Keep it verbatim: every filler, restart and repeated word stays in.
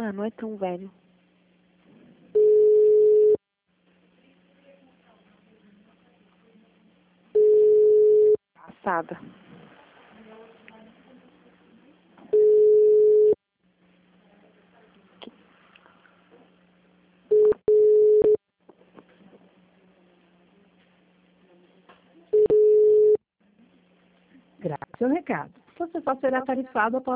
Ah, não é tão velho. Passada. Grave seu recado. Você só será tarifado após